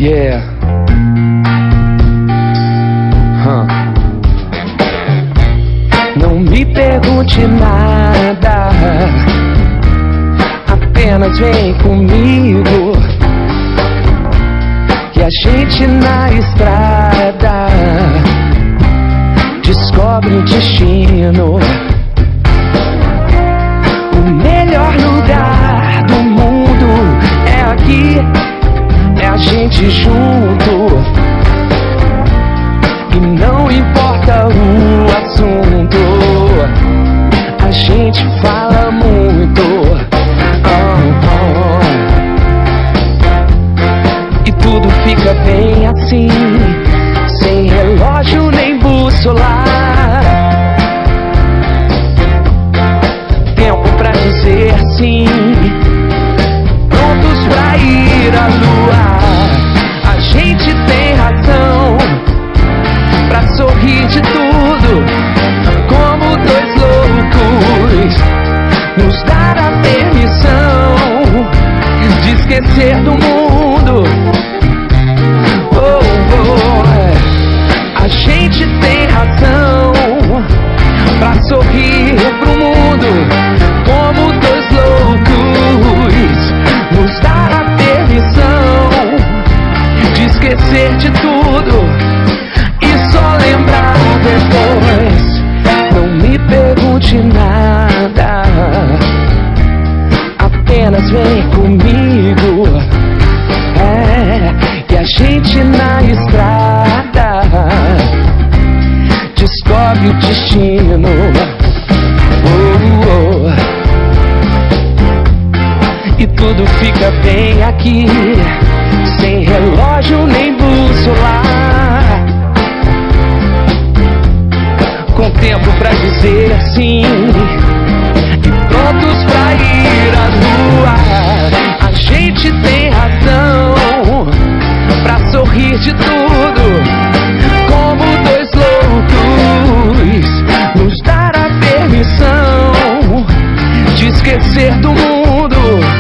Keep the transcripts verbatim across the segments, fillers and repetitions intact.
Yeah. Huh. Não me pergunte nada, apenas vem comigo e a gente na estrada descobre o destino. O melhor lugar do mundo é aqui, é a gente junto. E não importa o assunto, a gente fala muito. Oh, oh. E tudo fica bem assim, sem relógio nem bússola. Tempo pra dizer sim, prontos pra ir à lua. A gente tem razão pra sorrir de tudo, como dois loucos. Nos dar a permissão de esquecer do mundo. Oh, oh. A gente tem razão pra sorrir pro mundo, como dois loucos. Nos dar a permissão de esquecer de tudo e só lembrar depois. Não me pergunte nada, apenas vem comigo. É, e a gente na estrada descobre o destino. Oh, oh. E tudo fica bem aqui, sem relógio nem bússola, com tempo pra dizer sim e prontos pra ir à lua. A gente tem razão pra sorrir de tudo, como dois loucos. Nos dar a permissão de esquecer do mundo.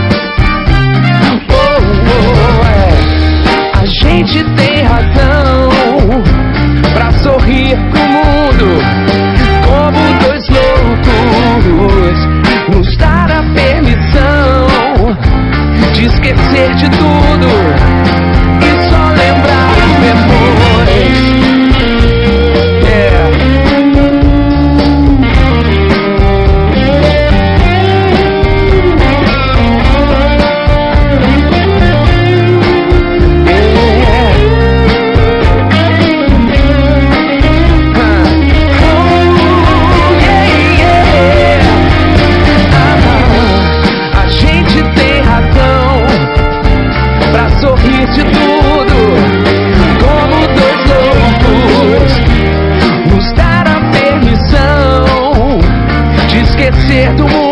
Oh, oh, é. A gente tem razão pra sorrir pro mundo, como dois loucos. Nos dar a permissão de esquecer de tudo e só lembrar depois. Yeah. De tudo, como dois loucos. Nos dar a permissão de esquecer do mundo.